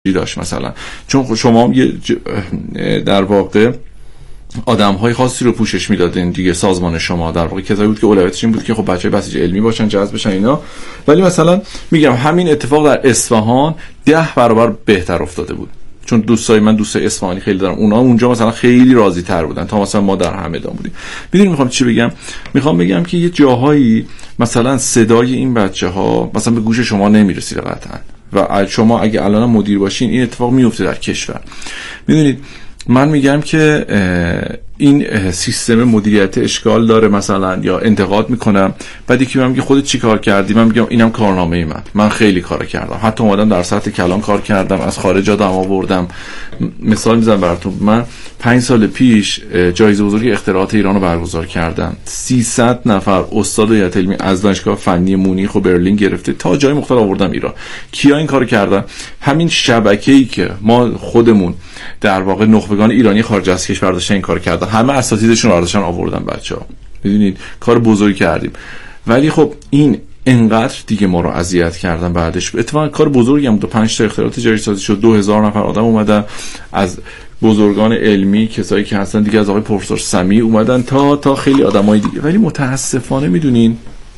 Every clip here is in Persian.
داشت مثلا، چون شما در واقع آدم‌های خاصی رو پوشش میدادین دیگه. سازمان شما در واقع کسایی بود که اولویتش این بود که خب بچه‌های بسیج علمی باشن، جذب بشن اینا. ولی مثلا میگم همین اتفاق در اصفهان 10 برابر بهتر افتاده بود، چون دوستای اصفهانی خیلی دارم، اونا اونجا مثلا خیلی راضی تر بودن تا مثلا ما در همدان بودیم. میدونی میخوام چی بگم؟ میخوام بگم که یه جاهایی مثلا صدای این بچه‌ها مثلا به گوش شما نمیرسید قطعا، و شما اگه الان مدیر باشین این اتفاق میفته در کشور. میدونید من میگم که این سیستم مدیریت اشکال داره مثلا، یا انتقاد میکنم، بعد یکی میگه خودت چی کار کردی؟ من میگم اینم کارنامه من خیلی کار کردم، حتی اومدم در سطح کلان کار کردم، از خارج آدم آوردم. مثال میزنم براتون، من 5 سال پیش جایزه بزرگ اختراعات ایران رو برگزار کردم. 300 نفر استاد هیئت علمی از دانشگاه فنی مونیخ و برلین گرفته تا جای مختلف آوردم ایران. کیا این کارو کردن؟ همین شبکه‌ای که ما خودمون در واقع نخبگان ایرانی خارج از کشور داشتن این کار کردن، همه اساتیدشون رو آوردن بچه‌ها. میدونید کار بزرگی کردیم. ولی خب این انقدر دیگه ما رو اذیت کردن بعدش. اتفاقا کار بزرگی هم بود، 5 تا اختراع تجاری سازی شد، 2000 نفر آدم اومدن از بزرگان علمی، کسایی که هستن دیگه، از آقای پروفسور سمیع اومدن تا خیلی آدمای دیگه. ولی متاسفانه میدونین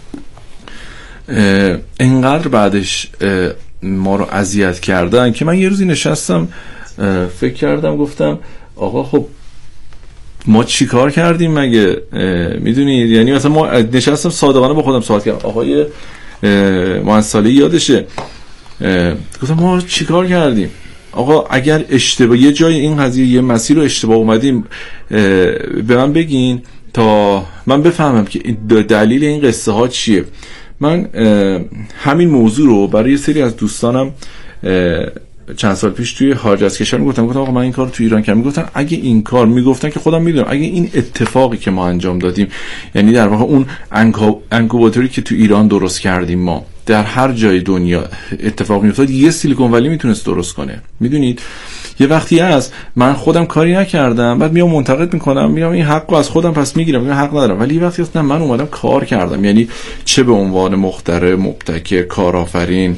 انقدر بعدش ما رو اذیت کردن که من یه روزی نشستم فکر کردم، گفتم آقا خب ما چی کار کردیم مگه؟ میدونید یعنی مثلا ما نشستم صادقانه با خودم صحبت کردم، آقای مهندسالی یادشه، گفتم ما چی کار کردیم آقا؟ اگر اشتباه یه جای این قضیه یه مسیر رو اشتباه اومدیم به من بگین تا من بفهمم که دلیل این قصه ها چیه. من همین موضوع رو برای یه سری از دوستانم چند سال پیش توی خارج از کشور میگفتم آقا من این کار تو ایران کردم. میگفتن اگه این کار، میگفتن که خودم میدونم، اگه این اتفاقی که ما انجام دادیم، یعنی در واقع اون انکوباتوری که تو ایران درست کردیم ما، در هر جای دنیا اتفاق میافتاد یه سیلیکون ولی میتونست درست کنه. میدونید یه وقتی هست من خودم کاری نکردم، بعد میام منتقد میکنم، میام این حقو از خودم پس میگیرم، میگم حق ندارم. ولی وقتی هست نه، من اومدم کار کردم، یعنی چه به عنوان مخترع، مبتکر، کارآفرین،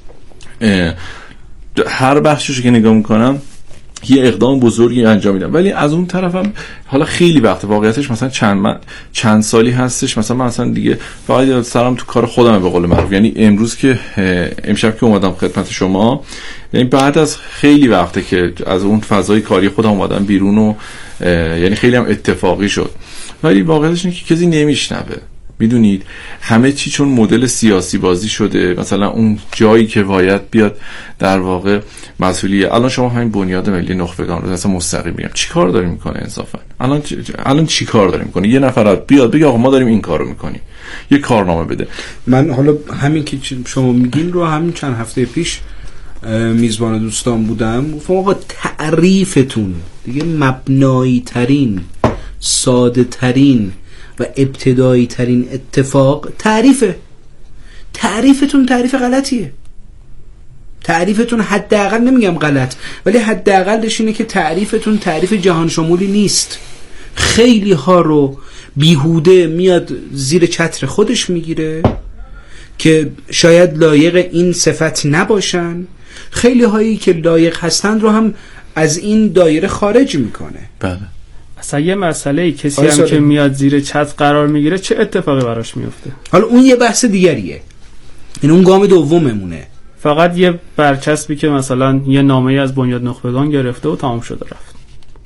هر بخشش که نگاه میکنم یه اقدام بزرگی انجام میدم. ولی از اون طرفم حالا خیلی وقت واقعیتش مثلا چند سالی هستش مثلا من اصلا دیگه فقط سرم تو کار خودمه به قول معروف. یعنی امروز که امشب که اومدم خدمت شما، یعنی بعد از خیلی وقته که از اون فضای کاری خودم اومدم بیرون و یعنی خیلی هم اتفاقی شد. ولی واقعیتش اینه که کسی نمیشنوه. میدونید همه چی چون مدل سیاسی بازی شده، مثلا اون جایی که باید بیاد در واقع مسئولیت. الان شما همین بنیاد ملی نخبگان رو مثلا مستقیم میگم چی کار داره میکنه انصافا؟ الان چی کار داره میکنه؟ یه نفر بیاد بگه آقا ما داریم این کارو میکنیم، یه کارنامه بده. من حالا همین که شما میگین رو همین چند هفته پیش میزبان دوستان بودم، گفتم آقا تعریفتون دیگه مبنایی ترین، ساده ترین و ابتدایی ترین اتفاق تعریفتون تعریف غلطیه. تعریفتون حداقل نمیگم غلط، ولی حداقلش اینه که تعریفتون تعریف جهان شمولی نیست. خیلی ها رو بیهوده میاد زیر چتر خودش میگیره که شاید لایق این صفت نباشن، خیلی هایی که لایق هستن رو هم از این دایره خارج میکنه. بله. اصلا یه مسئله کسی هم که میاد زیر چتر قرار میگیره چه اتفاقی براش میفته؟ حالا اون یه بحث دیگریه، این اون گام دوممونه. فقط یه برچسبی که مثلا یه نامه از بنیاد نخبگان گرفته و تمام شده رفت.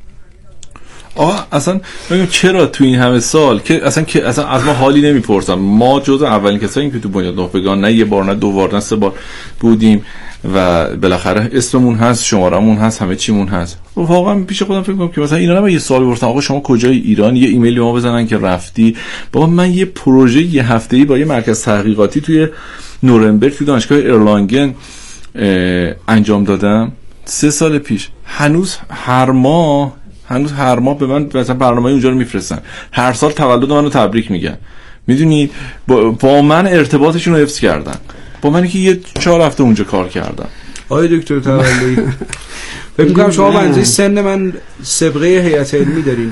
اصلا بگم چرا تو این همه سال که اصلا از ما حالی نمیپرسن. ما جزو اولین کسایی که تو بنیاد نخبگان نه یه بار نه دو بار نه سه بار بودیم و بالاخره اسممون هست، شمارمون هست، همه چیمون هست. واقعا پیش خودم فکر می‌کنم که مثلا اینا نباید یه سوال بپرسن آقا شما کجای ایران، یه ایمیل به ما بزنن که رفتی. بابا من یه پروژه یه هفته‌ای با یه مرکز تحقیقاتی توی نورنبرگ توی دانشگاه ارلانگن انجام دادم 3 سال پیش. هنوز هر ماه به من مثلا برنامه اونجا رو میفرستن، هر سال تولد منو تبریک میگن. میدونید با من ارتباطشون رو حفظ کردن، با منی که یه 4 هفته اونجا کار کردم. آقای دکتر تولی فکر می‌کنم شما به اندازه سن من سابقه هیئت علمی دارین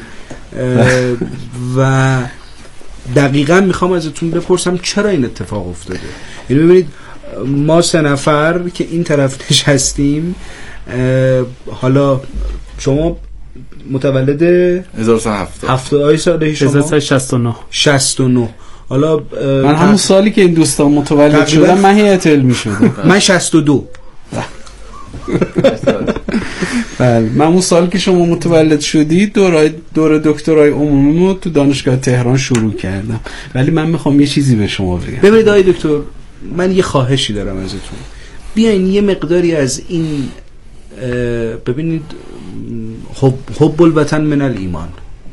و دقیقاً میخوام ازتون بپرسم چرا این اتفاق افتاده. یعنی ببینید ما 3 نفر که این طرف نشستیم حالا شما متولد 1970 سال شما 69 حالا من همون سالی که این دوستان متولد شدن من هیئت علمی شدم. من 62. بله من اون سال که شما متولد شدید دور دکترای عمومی رو تو دانشگاه تهران شروع کردم. ولی من میخوام یه چیزی به شما بگم. ببینید آقای دکتر، من یه خواهشی دارم ازتون. بیاین یه مقداری از این ببینید حب الوطن من الایمان،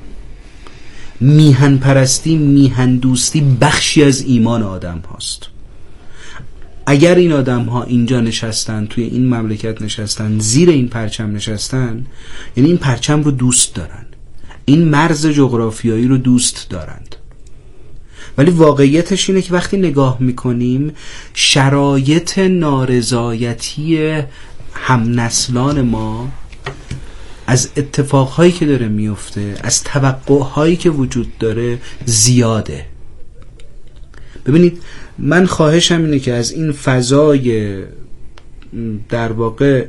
میهن پرستی، میهن دوستی بخشی از ایمان آدم هاست. اگر این آدم ها اینجا نشستن، توی این مملکت نشستن، زیر این پرچم نشستن، یعنی این پرچم رو دوست دارن، این مرز جغرافیایی رو دوست دارند. ولی واقعیتش اینه که وقتی نگاه میکنیم شرایط نارضایتی همنسلان ما از اتفاقهایی که داره میفته، از توقعهایی که وجود داره زیاده. ببینید من خواهشم اینه که از این فضای در واقع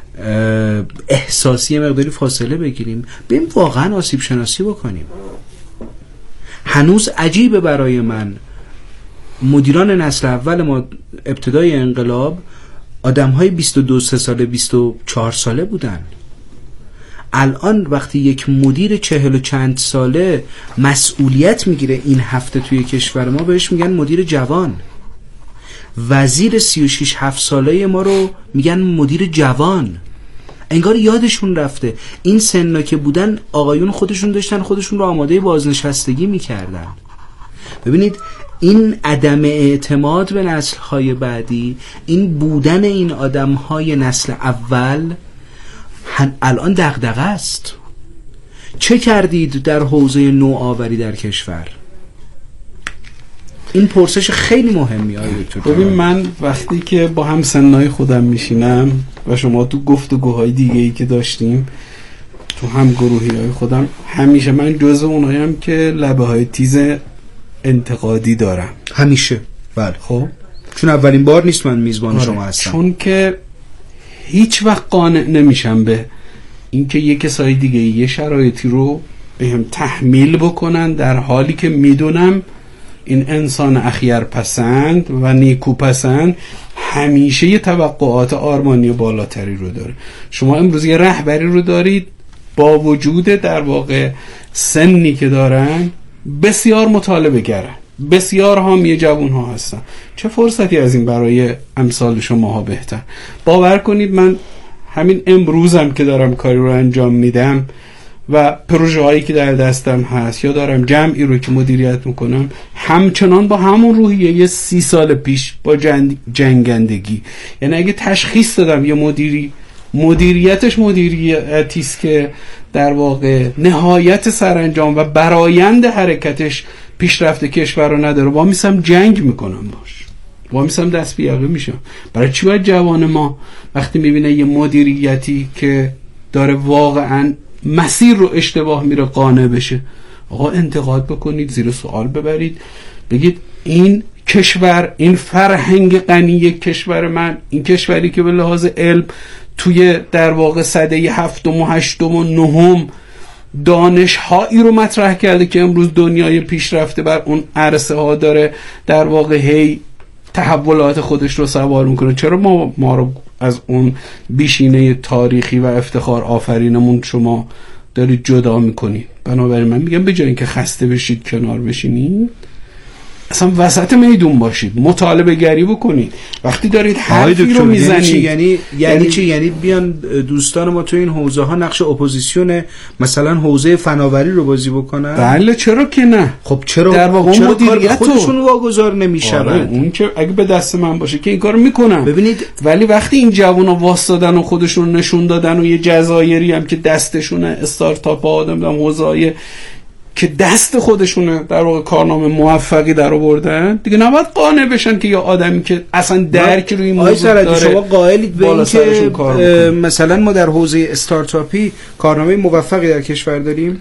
احساسی مقداری فاصله بگیریم، بریم واقعا آسیب شناسی بکنیم. هنوز عجیبه برای من مدیران نسل اول ما ابتدای انقلاب آدم‌های 22 ساله 24 ساله بودن. الان وقتی یک مدیر 40 و چند ساله مسئولیت میگیره این هفته توی کشور ما، بهش میگن مدیر جوان. وزیر 36-7 ساله ما رو میگن مدیر جوان. انگار یادشون رفته این سنا که بودن آقایون خودشون داشتن خودشون رو آماده بازنشستگی میکردن. ببینید این عدم اعتماد به نسل‌های بعدی، این بودن این آدم‌های نسل اول الان دغدغه است. چه کردید در حوزه نوآوری در کشور؟ این پرسش خیلی مهمیه آقای دکتر. ببین من وقتی که با هم سنای خودم میشینم و شما تو گفتگوهای دیگه‌ای که داشتیم تو هم گروهی‌های خودم، همیشه من جزو اونایم که لبه‌های تیز انتقادی دارم همیشه. بله خب چون اولین بار نیست من میزبان شما هستم. چون که هیچ وقت قانع نمیشم به اینکه یک کسای دیگه یه شرایطی رو بهم تحمیل بکنن در حالی که میدونم این انسان اخیر پسند و نیکو پسند همیشه یه توقعات آرمانی بالاتری رو داره. شما امروز یه رهبری رو دارید با وجود در واقع سنی که دارن بسیار مطالبه گرن، بسیار حامی جوان ها هستن. چه فرصتی از این برای امثال شما ها بهتر. باور کنید من همین امروزم که دارم کاری رو انجام میدم و پروژه هایی که در دستم هست یا دارم جمعی رو که مدیریت میکنم، همچنان با همون روحیه 30 سال پیش با جنگندگی. یعنی اگه تشخیص دادم یه مدیریتش مدیریتیست که در واقع نهایت سرانجام و برآیند حرکتش پیشرفت کشور رو نداره، با میسم جنگ میکنم باش، با میسم دست بیاقه میشم. برای چی باید جوان ما وقتی میبینه یه مدیریتی که داره واقعا مسیر رو اشتباه میره قانع بشه؟ آقا انتقاد بکنید، زیر سوال ببرید، بگید این کشور، این فرهنگ غنی کشور من، این کشوری که به لحاظ علم توی در واقع سده 7 و 8 و 9 دانش هایی رو مطرح کرده که امروز دنیای پیشرفته بر اون عرصه ها داره در واقع هی تحولات خودش رو سوال میکنه. چرا ما رو از اون بیشینه تاریخی و افتخار آفرینمون شما دارید جدا میکنید؟ بنابراین من میگم به جای اینکه خسته بشید کنار بشینید، اصلا وسط میدون باشید، مطالبه گری بکنید. وقتی دارید حرفی رو میزنید یعنی چی؟ یعنی بیان دوستان ما تو این حوزه ها نقش اپوزیسیون مثلا حوزه فناوری رو بازی بکنن؟ بله چرا که نه. خب چرا در واقع مدیریت خودشون واگذار نمیشن؟ اون که اگه به دست من باشه که این کارو میکنم. ببینید ولی وقتی این جوونا واسطادن و خودشون نشون دادن و یه جزایری هم که دستشونه استارتاپ ها آدم حوزه‌ای که دست خودشونه در واقع کارنامه موفقی در آوردن، دیگه نباید قانع بشن که یه آدمی که اصلا درک روی این موضوع داره. شما قائلید به این که مثلا ما در حوزه استارتاپی کارنامه موفقی در کشور داریم؟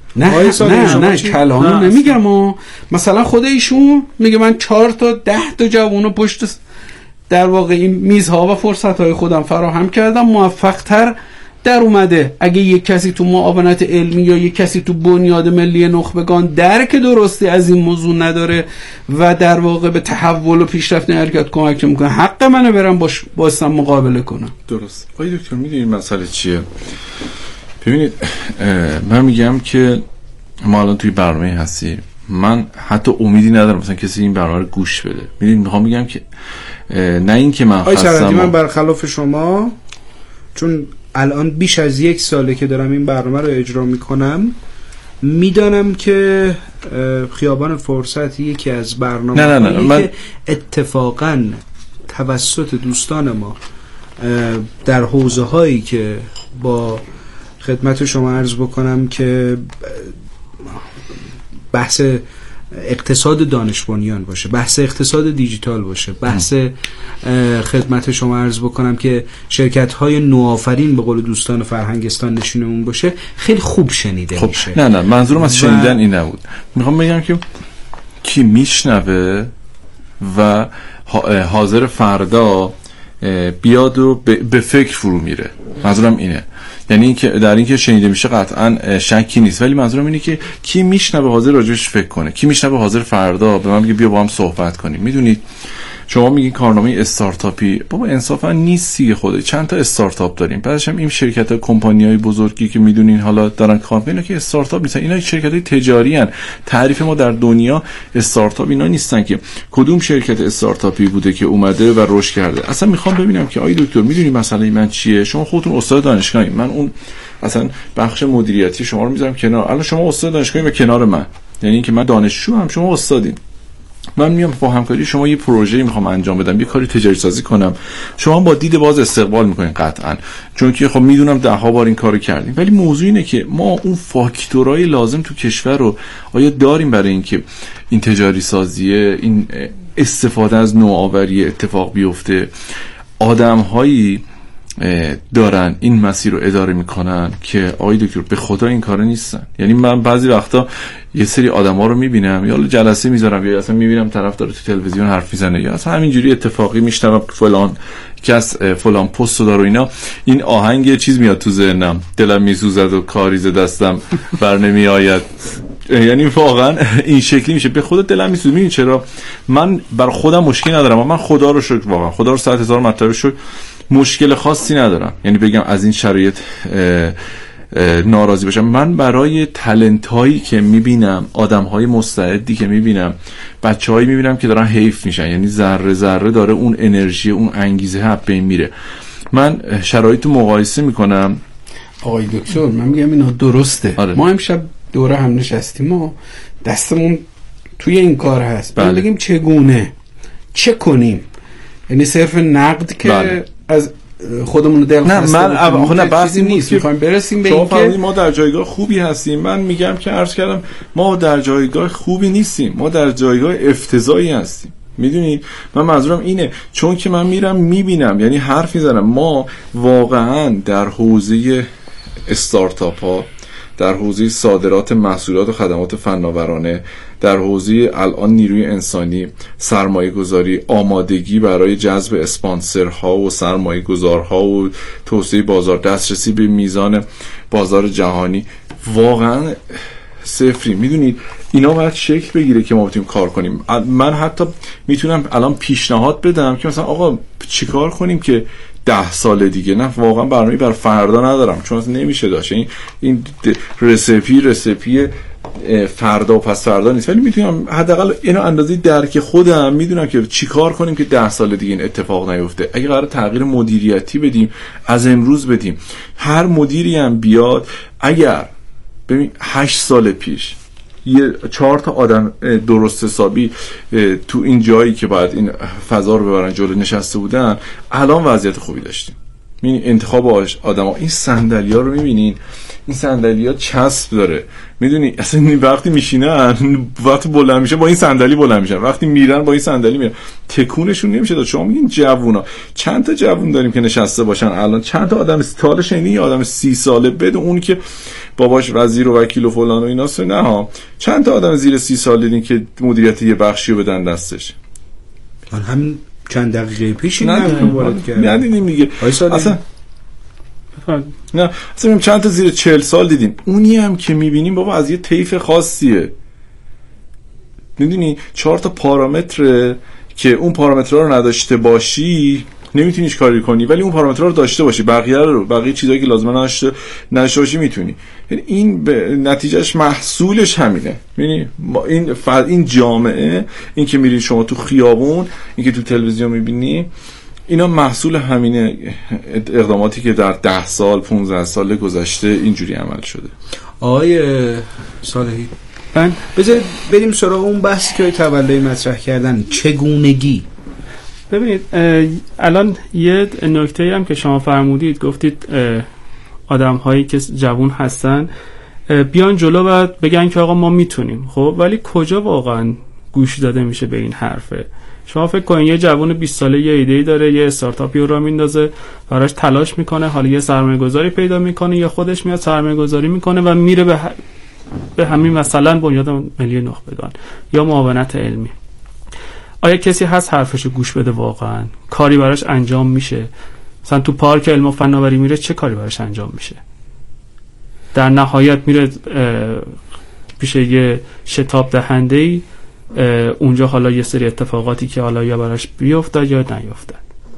نه کلامو نمیگم. مثلا خود ایشون میگه من 4 تا 10 تا جوونو پشت در واقع این میزها و فرصتهای خودم فراهم کردم، موفق‌تر در اومده. اگه یک کسی تو معاونت علمی یا یک کسی تو بنیاد ملی نخبگان درک درستی از این موضوع نداره و در واقع به تحول و پیشرفت حرکت کمک میکنه، حق منه برم باشم مقابله کنم. درست. آقای دکتر میدونید مسئله چیه؟ ببینید من میگم که ما الان توی برنامه هستیم، من حتی امیدی ندارم مثلا کسی این برنامه رو گوش بده. میدونید میخوام بگم که نه این که من خستم، من برخلاف شما، چون الان بیش از 1 ساله که دارم این برنامه رو اجرا میکنم، میدانم که خیابان فرصت یکی از برنامه‌هایی که اتفاقاً توسط دوستان ما در حوزه هایی که با خدمت شما عرض بکنم که بحث اقتصاد دانش بنیان باشه، بحث اقتصاد دیجیتال باشه، بحث خدمت شما عرض بکنم که شرکت‌های نوآفرین به قول دوستان فرهنگستان نشینمون باشه، خیلی خوب شنیده میشه. نه منظورم از شنیدن این نبود. میخوام بگم که کی میشنوه و حاضر فردا بیاد و به فکر فرو میره. منظورم اینه، یعنی اینکه در اینکه شنیده میشه قطعا شکی نیست، ولی منظورم اینه که کی میشنوه حاضر راجعش فکر کنه، کی میشنوه حاضر فردا به من بگه بیا با هم صحبت کنیم. میدونید شما میگین کارنامه استارتاپی، بابا انصافا نیستی. خود چند تا استارتاپ داریم، بعدش هم این شرکت‌ها کمپانی‌های بزرگی که میدونین حالا دارن کار میکنن، اینا که استارتاپ نیستن، اینا شرکت‌های تجاری ان. تعریف ما در دنیا استارتاپ اینا نیستن که کدوم شرکت استارتاپی بوده که اومده و رشد کرده. اصلا میخوام ببینم که آقای دکتر میدونی مسئله من چیه؟ شما خودتون استاد دانشگاهی، من اون اصلا بخش مدیریتی شما رو میذارم کنار. الان شما استاد دانشگاهی و کنار من، یعنی اینکه من دانشجو هم شما استادین. من میام با همکاری شما یه پروژه‌ای میخوام انجام بدم، یه کاری تجاری سازی کنم، شما با دید باز استقبال میکنین قطعاً، چون که خب میدونم 10 بار این کارو کردیم. ولی موضوع اینه که ما اون فاکتورهای لازم تو کشور رو آیا داریم برای اینکه این تجاری سازیه، این استفاده از نوآوری اتفاق بیفته؟ آدم‌هایی دارن این مسیر رو اداره میکنن که آقای دکتر به خدا این کارا نیستن. یعنی من بعضی وقتا یه سری آدما رو میبینم، یا جلسه میذارم یا اصلا میبینم طرف داره تو تلویزیون حرف میزنه، یا اصلا همینجوری اتفاقی میشنوم فلان کس فلان پست رو داره اینا، این آهنگ یه چیز میاد تو ذهنم، دلم میسوزد و کاری ز دستم بر نمیآید. یعنی واقعا این شکلی میشه، به خدا دلم میسوزه. میدونی چرا؟ من بر خودم مشکلی ندارم، من خدا رو شکر، واقعا خدا رو 100,000 مرتبه شکر، مشکل خاصی ندارم، یعنی بگم از این شرایط ناراضی باشم. من برای تالنت هایی که میبینم، آدم های مستعدی که میبینم، بچه هایی میبینم که دارن حیف میشن، یعنی ذره ذره داره اون انرژی، اون انگیزه هپ بین میره. من شرایط رو مقایسه میکنم. آقای دکتر من میگم اینا درسته. آره. ما امشب دوره هم نشستیم، ما دستمون توی این کار هست، بله. بگیم چگونه چه کنیم، یعنی صرف نقد که بله. از خودمون دل خسته نه بحثی نیست، میخوایم برسیم به این که ما در جایگاه خوبی هستیم. من میگم که عرض کردم ما در جایگاه خوبی نیستیم، ما در جایگاه افتضاحی هستیم. میدونید من منظورم اینه، چون که من میرم میبینم، یعنی حرف میزنم، ما واقعا در حوزه استارتاپ ها، در حوزه صادرات محصولات و خدمات فناورانه، در حوزه الان نیروی انسانی، سرمایه گذاری، آمادگی برای جذب اسپانسرها و سرمایه گذارها و توسعه بازار، دسترسی به میزان بازار جهانی، واقعا صفری. میدونید اینا باید شکل بگیره که ما بتونیم کار کنیم. من حتی میتونم الان پیشنهاد بدم که مثلا آقا چیکار کنیم که 10 سال دیگه، نه واقعا برنامه‌ای بر فردا ندارم، چون اصلا نمیشه داشت این رسیپی فردا و پس فردا نیست، ولی میتونم حداقل اینو اندازه درک خودم میدونم که چیکار کنیم که 10 سال دیگه این اتفاق نیفته. اگه قرار تغییر مدیریتی بدیم، از امروز بدیم. هر مدیری هم بیاد، اگر ببین 8 سال پیش یه 4 تا آدم درست حسابی تو این جایی که باید این فضا رو ببرن جلو نشسته بودن، الان وضعیت خوبی داشتیم. این انتخاب آدما، این صندلی‌ها رو می‌بینین، این صندلی‌ها چسب داره. میدونی اصلا وقتی میشینن، وقتی بلند میشه با این صندلی بلند میشن، وقتی میرن با این صندلی میرن، تکونشون نمیشه داد. شما میگین جوونا، چند تا جوون داریم که نشسته باشن الان؟ چند تا آدم تالش اینی آدم 30 ساله بدون اون که باباش وزیر و وکیل و فلان و ایناست، نه ها، چند تا آدم زیر 30 سال دیدین که مدیریت یه بخشیو بدن دستش؟ هم چند دقیقه پیش این حرف وارد کردم. ندیدیم دیگه اصلا. نه اصلا چند تا زیر 40 سال دیدیم. اونی هم که میبینیم بابا از یه طیف خاصیه. میدونی 4 تا پارامتر که اون پارامترها رو نداشته باشی نمیتونی هیچ کاری کنی، ولی اون پارامترها رو داشته باشی، بقیه چیزایی که لازمه نداشته باشی میتونی. یعنی این نتیجهش محصولش همینه. یعنی این جامعه، این که میری شما تو خیابون، این که تو تلویزیون میبینی، اینا محصول همینه. اقداماتی که در 10 سال 15 سال گذشته اینجوری عمل شده. آقای صالحی بذار بریم سراغ اون بحثی که تولی مطرح کردن، چگونگی. ببینید الان یه نکته هم که شما فرمودید، گفتید آدم هایی که جوان هستن بیان جلو و بگن که آقا ما میتونیم. خب ولی کجا واقعا گوش داده میشه به این حرفه؟ شما فکر کنید یه جوان 20 ساله یه ایده داره، یه استارتاپی رو راه میندازه، براش تلاش میکنه، حالا یه سرمایه‌گذاری پیدا میکنه یا خودش میاد سرمایه‌گذاری میکنه و میره به همین مثلا بنیاد ملی نخبگان یا معاونت علمی. آیا کسی هست حرفشو گوش بده؟ واقعا کاری براش انجام میشه؟ مثلا تو پارک علم و فناوری میره، چه کاری براش انجام میشه؟ در نهایت میره پیش یه شتاب دهنده‌ای، اونجا حالا یه سری اتفاقاتی که حالا یا براش بیفتد یا نیفتد.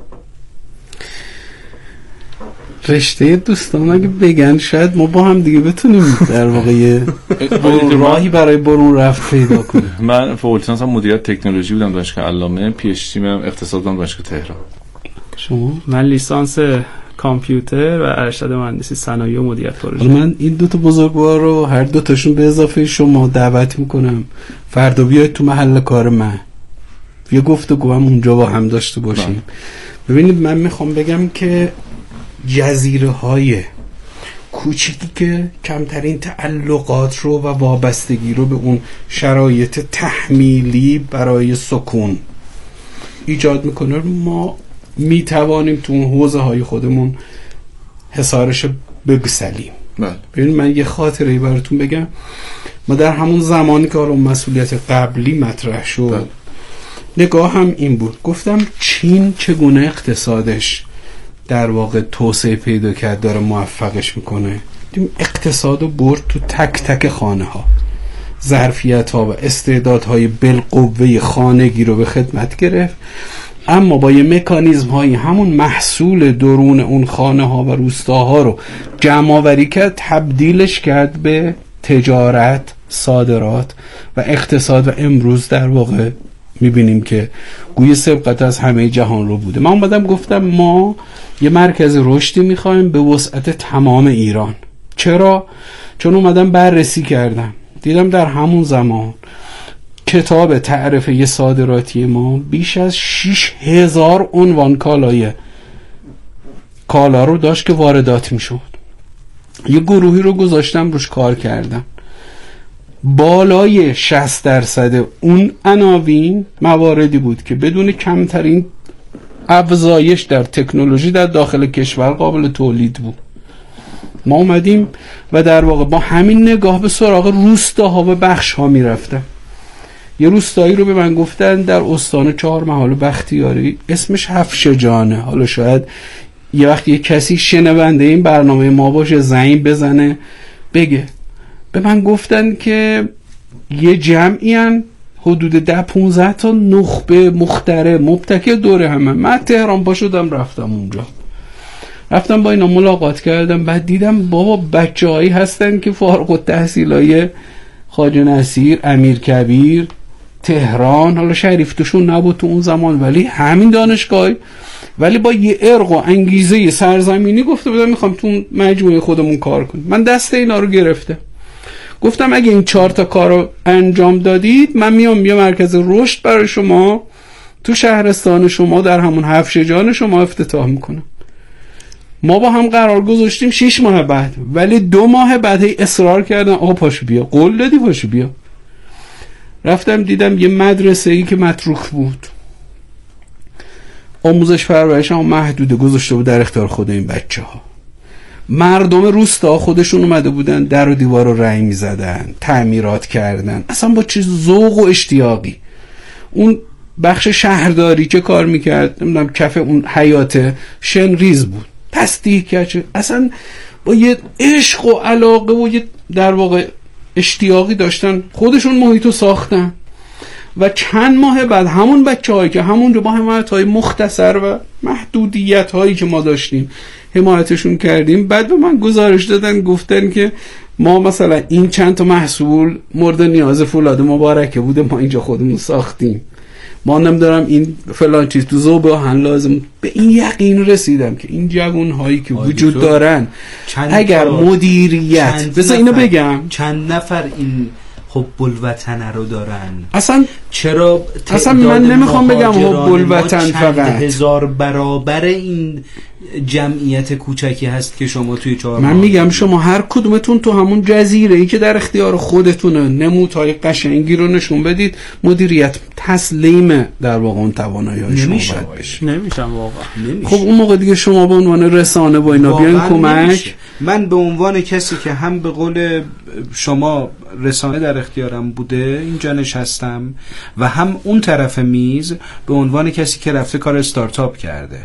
رشته دوستان اگه بگن شاید ما با هم دیگه بتونیم در واقع راهی برای برون رفت پیدا کنیم. من فوق لیسانس مدیریت تکنولوژی بودم دانشگاه علامه، پی اچ دی ام اقتصاد بودم دانشگاه تهران. شما؟ من لیسانس کامپیوتر و ارشد مهندسی صنایع و مدیریت پروژه. من این دو تا بزرگوار رو هر دو تاشون به اضافه شما دعوت میکنم فردا بیاید تو محل کار من، یه گفتگو هم اونجا با هم داشته باشیم. ببینید من میخوام بگم که جزیره های کوچیکی که کمترین تعلقات رو و وابستگی رو به اون شرایط تحمیلی برای سکون ایجاد میکنه، ما میتوانیم تو اون حوزه های خودمون حصارش بگسلیم. ببین من یه خاطره براتون بگم. ما در همون زمانی که حالا مسئولیت قبلی مطرح شد، نگاه هم این بود، گفتم چین چگونه اقتصادش در واقع توسعه پیدا کرد، داره موفقش میکنه. اقتصاد رو برد تو تک تک خانه ها، ظرفیت ها و استعدادهای بالقوه خانگی رو به خدمت گرفت، اما با یه مکانیزم هایی همون محصول درون اون خانه ها و روستاها رو جمع آوری کرد، تبدیلش کرد به تجارت، صادرات و اقتصاد، و امروز در واقع میبینیم که گوی سبقت از همه جهان رو بوده. من اومدم گفتم ما یه مرکز رشدی میخوایم به وسعت تمام ایران. چرا؟ چون اومدم بررسی کردم، دیدم در همون زمان کتاب تعرفه صادراتی ما بیش از 6000 عنوان کالا رو داشت که واردات میشد. یه گروهی رو گذاشتم روش کار کردم، بالای 60% اون عناوین مواردی بود که بدون کمترین افزایش در تکنولوژی در داخل کشور قابل تولید بود. ما اومدیم و در واقع با همین نگاه به سراغ روستاها و بخش‌ها میرفتم. یه روستایی رو به من گفتن در استان چهارمحال بختیاری، اسمش هفشجانه. حالا شاید یه وقت یه کسی شنونده این برنامه ما باشه، زنگ بزنه بگه. به من گفتن که یه جمعی هن حدود 10-15 تا نخبه مخترع مبتکر دوره همه. من تهران پا شدم رفتم اونجا، رفتم با اینا ملاقات کردم. بعد دیدم بابا بچه هایی هستن که فارغ التحصیلای خواجه نصیر، امیرکبیر، تهران، حالا شریف توشون نبود تو اون زمان ولی همین دانشگاهی، ولی با یه ارق و انگیزه سرزمینی گفته بودم میخوام تو مجموعه خودمون کار کنیم. من دست اینا رو گرفتم، گفتم اگه این 4 تا کار رو انجام دادید من میام یه مرکز رشد برای شما تو شهرستان شما در همون هفشجان شما افتتاح میکنم. ما با هم قرار گذاشتیم 6 ماه بعد، ولی 2 ماه بعد اصرار کردن آقا پاشو بیا، قول دادی پاشو بیا. رفتم دیدم یه مدرسه‌ای که متروک بود، آموزش پرورش هم محدوده، گذاشته بود در اختیار خود این بچه‌ها. مردم روستا خودشون اومده بودن در و دیوار رو رنگ می‌زدن، تعمیرات کردن، اصلا با چه ذوق و اشتیاقی. اون بخش شهرداری که کار میکرد، نمیدونم کف اون حیات شن ریز بود، تصدیق کرد، اصلا با یه عشق و علاقه و یه در واقع اشتیاقی داشتن خودشون محیطو ساختن و چند ماه بعد همون بچه‌هایی که همون با حمایت‌های مختصر و محدودیت‌هایی که ما داشتیم حمایتشون کردیم، بعد به من گزارش دادن گفتن که ما مثلا این چند تا محصول مورد نیاز فولاد مبارکه بوده، ما اینجا خودمون ساختیم، ما نمیدارم این فلان چیز تو ذوب آهن لازم. به این یقین رسیدم که این جوان‌هایی که وجود دارن اگر مدیریت بذار اینو بگم چند نفر این حب الوطن رو دارن، اصلا چرا اصلا من نمیخوام بگم حب الوطن فقط هزار برابر این جمعیت کوچکی هست که شما توی 4 من میگم شما هر کدومتون تو همون جزیره ای که در اختیار خودتونه نمودهای قشنگی رو نشون بدید، مدیریت تسلیم در واقع اون توانایی شما باشه. نمیشم واقعا. خب اون موقع دیگه شما به عنوان رسانه با اینا بیان کمک. من به عنوان کسی که هم به قول شما رسانه در اختیارم بوده اینجا نشستم و هم اون طرف میز به عنوان کسی که رفته کار استارتاپ کرده،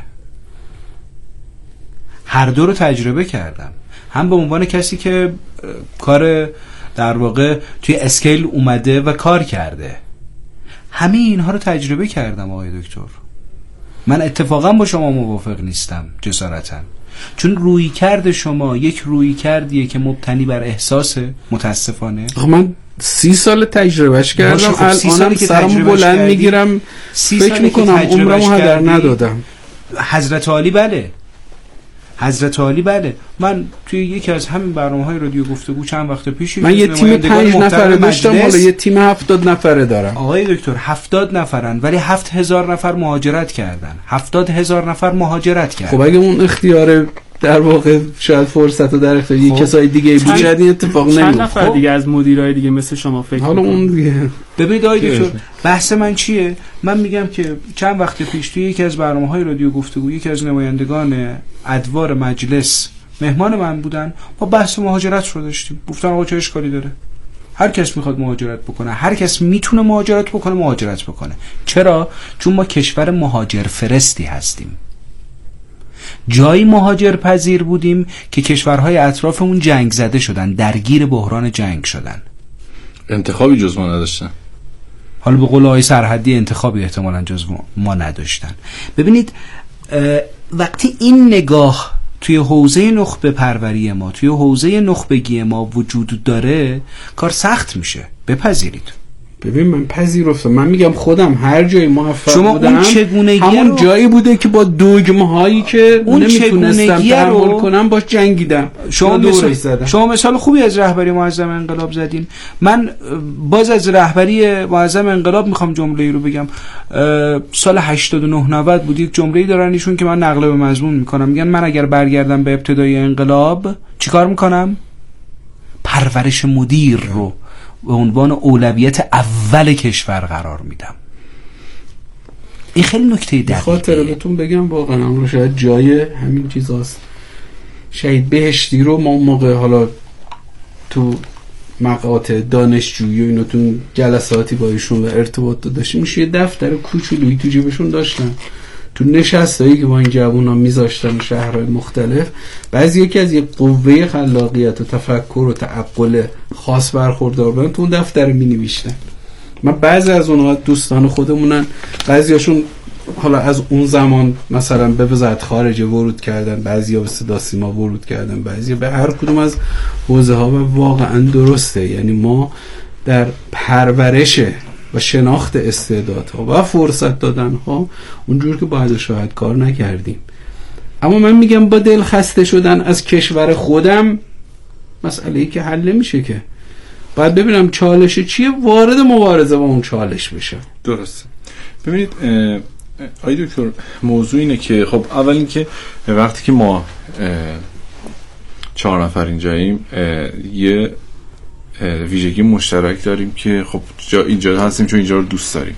هر دو رو تجربه کردم، هم به عنوان کسی که کار در واقع توی اسکیل اومده و کار کرده، همه اینها رو تجربه کردم آقای دکتر. من اتفاقا با شما موافق نیستم جسارتاً، چون رویکرد شما یک رویکردیه که مبتنی بر احساسه. متاسفانه من 30 سال تجربهش کردم، الانم سرمو بلند میگیرم، فکر میکنم عمرمو هدر ندادم. حضرت عالی بله. من توی یکی از همین برنامه‌های رادیو گفتگو چند وقت پیش من یه تیم 5 نفره داشتم، حالا یه تیم 70 نفره دارم. آقای دکتر 70 نفرن ولی 7000 نفر مهاجرت کردن. 70000 نفر مهاجرت کردن. خب اگه اون اختیار در واقع شاید فرصت رو در اختیار یک کسای دیگه بود، شاید این اتفاق نمیفته. چند نفر دیگه از مدیرای دیگه مثل شما فکر حالا اون دیگه. ببینید آقای دکتر بحث من چیه؟ من میگم که چند وقت پیش توی یکی از برنامه‌های رادیو گفتگو یکی از نمایندگان ادوار مجلس مهمان من بودن، ما بحث مهاجرت رو داشتیم. گفتن آقا چه اشکالی داره؟ هر کس میخواد مهاجرت بکنه، هر کس میتونه مهاجرت بکنه. چرا؟ چون ما کشور مهاجر فرستی هستیم. جایی مهاجر پذیر بودیم که کشورهای اطرافمون جنگ زده شدن، درگیر بحران جنگ شدن، انتخابی جز ما نداشتن. حالا به قول آقای سرحدی انتخابی احتمالاً جز ما نداشتن. ببینید وقتی این نگاه توی حوزه نخبه پروری ما، توی حوزه نخبگی ما وجود داره، کار سخت میشه. بپذیرید. ببین من پذیرفتم، من میگم خودم هر جایی موفق بودم همون جایی بوده که با دوگمه هایی که نمیتونستم تحمل کنم باش جنگیدم. شما مثال خوبی از رهبری معظم انقلاب زدین. من باز از رهبری معظم انقلاب میخوام جمله‌ای رو بگم. سال 89-90 بود، یک جمله‌ای دارن ایشون که من نقل به مضمون میکنم. میگن من اگر برگردم به ابتدای انقلاب چیکار میکنم؟ پرورش مدیر رو به عنوان اولویت اول کشور قرار میدم. این خیلی نکته دقیقه. خاطر بهتون بگم واقعا اون شاید جای همین چیزاست. شهید بهشتی رو ما اون موقع حالا تو مقاطع دانشجویی و اینو تو جلساتی با ایشون و ارتباط داشتیم، میشه یه دفتر کوچولویی تو جیبشون داشتن، تو نشستایی که با این جوونا میذاشتن شهرهای مختلف، بعضی یکی از یه قوه خلاقیت و تفکر و تعقل خاص برخوردار بودن، تو اون دفتر مینوشتن. من بعضی از اونها دوستان خودمونن، بعضیاشون حالا از اون زمان مثلا به وزارت خارجه ورود کردن، بعضیا به صدا سیما ورود کردن، بعضیا به هر کدوم از حوزه ها، و واقعا درسته. یعنی ما در پرورش و شناخت استعدادها و فرصت دادنها اونجور که باید شاید کار نکردیم. اما من میگم با دل خسته شدن از کشور خودم مسئله‌ای که حل نمیشه، که باید ببینم چالش چیه، وارد مبارزه با اون چالش بشه. درسته. ببینید آقای دکتر، موضوع اینه که خب اول اینکه وقتی که ما 4 نفر اینجاییم یه ویژگی مشترک داریم که خب اینجا هستیم چون اینجا رو دوست داریم.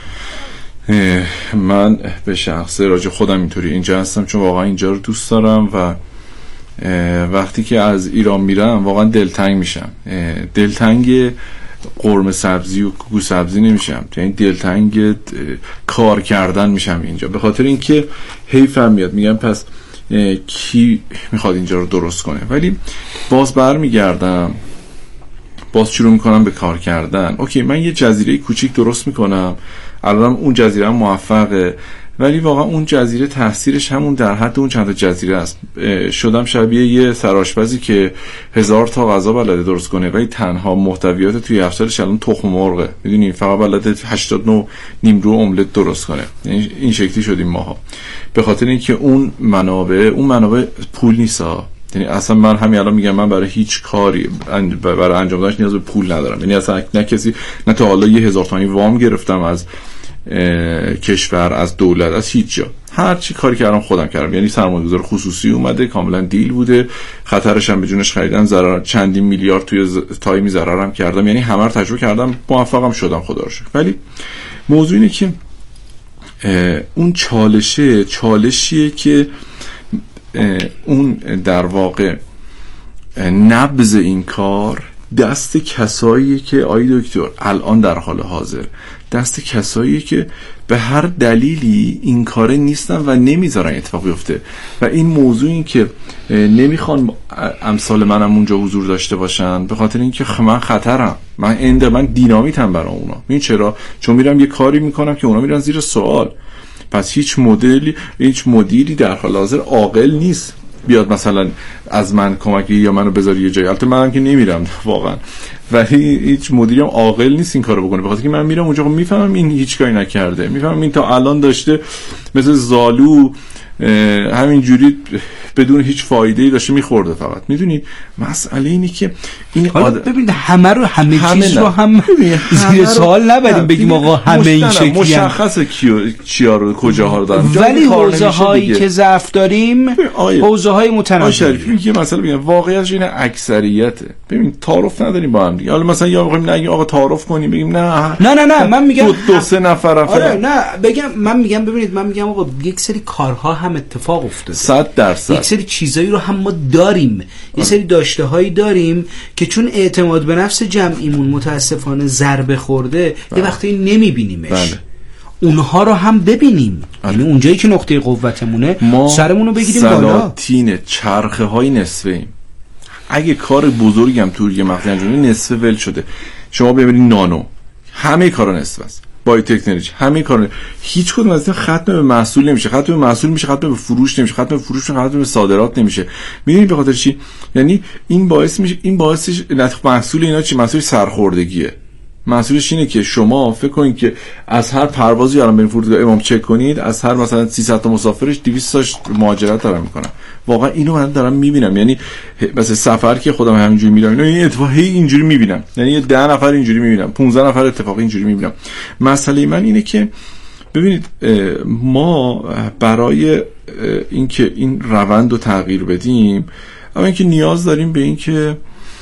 من به شخص راجع خودم اینطوری اینجا هستم چون واقعا اینجا رو دوست دارم و وقتی که از ایران میرم واقعا دلتنگ میشم. دلتنگ قرمه سبزی و کوکو سبزی نمیشم، یعنی دلتنگ کار کردن میشم اینجا، به خاطر اینکه حیفم میاد، میگم پس کی میخواد اینجا رو درست کنه. ولی باز برمیگردم، باز شروع میکنم به کار کردن. اوکی، من یه جزیره کوچیک درست میکنم، الان اون جزیره هم موفقه، ولی واقعا اون جزیره تاثیرش همون در حد اون چند تا جزیره است. شدم شبیه یه سرآشپزی که 1000 تا غذا بلده درست کنه، ولی تنها محتویات توی افسرش الان تخم مرغه، میدونی، فقط بلده 89 نیمرو املت درست کنه. یعنی این شکلی شدیم ماها، به خاطر اینکه اون منابع پول نیستا. یعنی اصلا من همین الان میگم من برای هیچ کاری برای انجام دادنش نیاز به پول ندارم. یعنی اصلا نه کسی، نه تا حالا 1000 تومانی وام گرفتم از کشور، از دولت، از هیچ جا. هر چی کاری کردم خودم کردم. یعنی سرمایه‌گذار خصوصی اومده، کاملا دیل بوده، خطرش هم به جونش خریدم، ضرر چندین میلیارد توی تایمی ضررم کردم. یعنی همه رو تجربه کردم، موفقم شدم خدا رو شکر. ولی موضوع اینه که اون چالشیه که اون در واقع نبض این کار دست کساییه که آی دکتر الان در حال حاضر دست کساییه که به هر دلیلی این کاره نیستن و نمیذارن اتفاق بیفته. و این موضوع این که نمیخوان امثال منم اونجا حضور داشته باشن، به خاطر اینکه من خطرم، من دینامیتم برای اونا. این چرا؟ چون میرم یه کاری میکنم که اونا میرن زیر سوال. پس هیچ مدیری در حال حاضر عاقل نیست بیاد مثلا از من کمکی یا منو بذاری یه جایی. البته منم که نمیرم واقعا، ولی هیچ مدیری هم عاقل نیست این کارو بکنه، بخاطر که من میرم اونجا میفهمم این هیچ کاری نکرده، میفهمم این تا الان داشته مثل زالو همینجوری بدون هیچ فایده‌ای داشته میخورده فقط. میدونید مسئله اینه که این ببینید همه چیز رو هم زیر سوال نبریم، بگیم آقا همه این شکلی مشخصه چیا رو کجاها رو دارم، ولی حوزه‌هایی که ضعف داریم حوزه‌های متنوعه. شریف میگه مثلا بگم واقعیتش اینه اکثریته. ببین تعارف نداریم با هم دیگه. حالا مثلا یا میگیم نگیم آقا تعارف کنیم، بگیم نه من میگم دو سه نفر نه بگم، من میگم ببینید، من میگم آقا یک سری کارها هم اتفاق افتاده، 100% یک سری چیزایی رو هم ما داریم، یه سری داشته‌هایی داریم که چون اعتماد به نفس جمعیمون متاسفانه ضربه خورده یه وقتی نمیبینیمش. اونها رو هم ببینیم، یعنی اونجایی که نقطه قوتمونه سرمون رو بگیریم بالا. سلاطین چرخه های نصفه ایم. اگه کار بزرگی هم توی مقطع انجام نصفه ول شده، شما ببینید نانو همه کارا نصفه است، بای تکنولوژی همه کارا، هیچ کدوم از این ختم به محصول نمیشه، ختم به محصول میشه، ختم به فروش نمیشه، ختم به فروش میشه، ختم به صادرات نمیشه. میدونید به خاطر چی؟ یعنی این باعثش محصول اینا چی؟ محصول سرخوردگیه. محصولش اینه که شما فکر کنید که از هر پروازی الان برین فرودگاه امام چک کنید، از هر مثلا 300 تا مسافرش 200 تاش مهاجرت دارن میکنن. واقعا اینو من دارم میبینم، یعنی مثلا سفر که خودم همینجوری میرم، اینو این اتفاقی اینجوری میبینم، یعنی 10 نفر اینجوری میبینم، 15 نفر اتفاقی اینجوری میبینم. مسئله من اینه که ببینید ما برای اینکه این روند رو تغییر بدیم، اما اینکه نیاز داریم به این که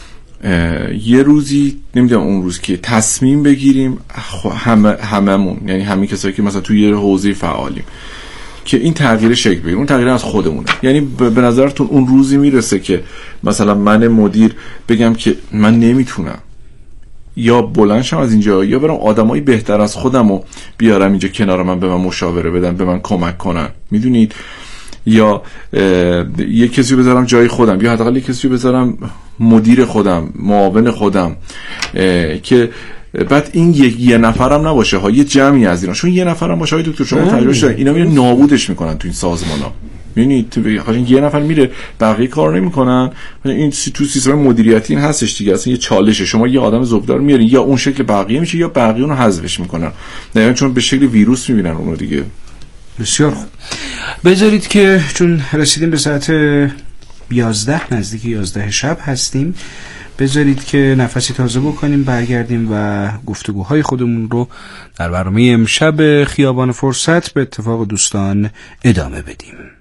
یه روزی نمیدونم اون روز که تصمیم بگیریم هممون، یعنی همین کسایی که مثلا توی یه حوزه فعالیم، که این تغییر شکل بگیره. اون تغییر از خودمونه. یعنی به نظرتون اون روزی میرسه که مثلا من مدیر بگم که من نمیتونم، یا بلند شم از اینجا، یا برم آدمایی بهتر از خودمو بیارم اینجا کنار من، به من مشاوره بدن، به من کمک کنن، میدونید، یا یه کسی رو بذارم جای خودم، یا حداقل یه کسی رو بذارم مدیر خودم، معاون خودم، که بعد این یه نفرم نباشه ها، یه جمعی از اینا. چون یه نفرم باشه های دکتر شما تجربه شده اینا میره نابودش میکنن تو این سازمانا. میبینید یه نفر میره بقیه کار نمیکنن. این تو سیستم مدیریتی این هستش دیگه، اصلا یه چالشه. شما یه آدم زبدار میارین، یا اون شکل بقیه میشه، یا بقیه اونو حذفش میکنن، نه چون به شکل ویروس میبینن اونو دیگه. بسیار خوب. بذارید که چون رسیدیم به ساعت 11 نزدیک 11 شب هستیم، بذارید که نفسی تازه بکنیم، برگردیم و گفتگوهای خودمون رو در برنامه امشب خیابان فرصت به اتفاق دوستان ادامه بدیم.